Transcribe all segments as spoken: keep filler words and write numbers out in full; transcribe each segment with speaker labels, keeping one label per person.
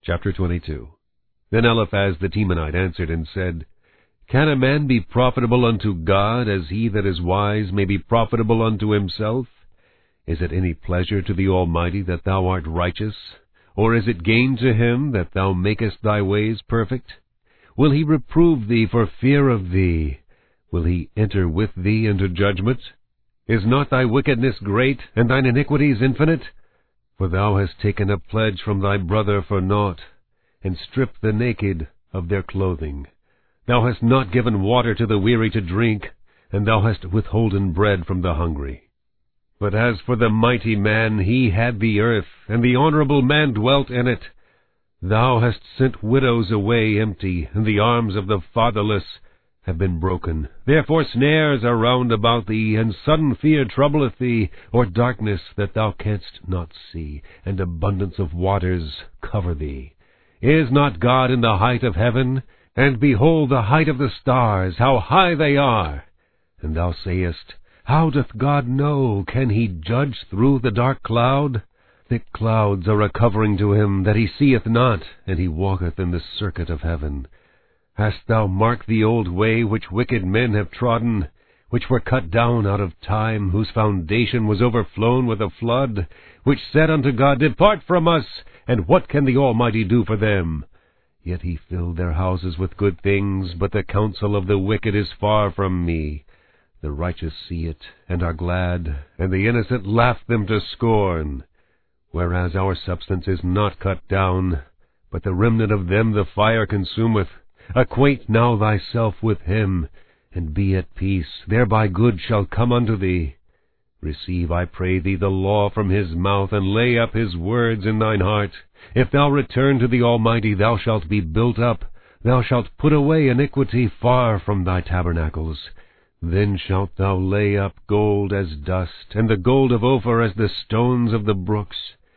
Speaker 1: Chapter twenty-two. Then Eliphaz the Temanite answered and said, Can a man be profitable unto God, as he that is wise may be profitable unto himself? Is it any pleasure to the Almighty that thou art righteous? Or is it gain to him that thou makest thy ways perfect? Will he reprove thee for fear of thee? Will he enter with thee into judgment? Is not thy wickedness great, and thine iniquities infinite? For thou hast taken a pledge from thy brother for naught, and stripped the naked of their clothing. Thou hast not given water to the weary to drink, and thou hast withholden bread from the hungry. But as for the mighty man, he had the earth, and the honorable man dwelt in it. Thou hast sent widows away empty, and the arms of the fatherless have been broken. Therefore snares are round about thee, and sudden fear troubleth thee, or darkness that thou canst not see, and abundance of waters cover thee. Is not God in the height of heaven? And behold the height of the stars, how high they are! And thou sayest, How doth God know? Can he judge through the dark cloud? Thick clouds are a covering to him, that he seeth not, and he walketh in the circuit of heaven. Hast thou marked the old way which wicked men have trodden, which were cut down out of time, whose foundation was overflown with a flood, which said unto God, Depart from us, and what can the Almighty do for them? Yet he filled their houses with good things, but the counsel of the wicked is far from me. The righteous see it, and are glad, and the innocent laugh them to scorn. Whereas our substance is not cut down, but the remnant of them the fire consumeth. Acquaint now thyself with him, and be at peace, thereby good shall come unto thee. Receive, I pray thee, the law from his mouth, and lay up his words in thine heart. If thou return to the Almighty, thou shalt be built up. Thou shalt put away iniquity far from thy tabernacles. Then shalt thou lay up gold as dust, and the gold of Ophir as the stones of the brooks.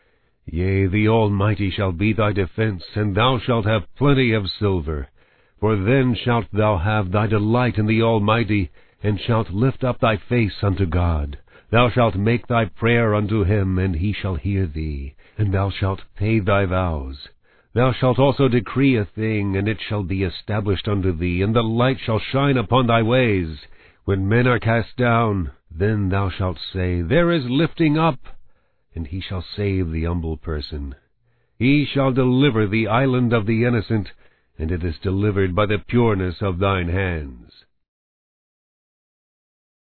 Speaker 1: Yea, the Almighty shall be thy defense, and thou shalt have plenty of silver. For then shalt thou have thy delight in the Almighty, and shalt lift up thy face unto God. Thou shalt make thy prayer unto him, and he shall hear thee, and thou shalt pay thy vows. Thou shalt also decree a thing, and it shall be established unto thee, and the light shall shine upon thy ways. When men are cast down, then thou shalt say, There is lifting up, and he shall save the humble person. He shall deliver the island of the innocent, and it is delivered by the pureness of thine hands.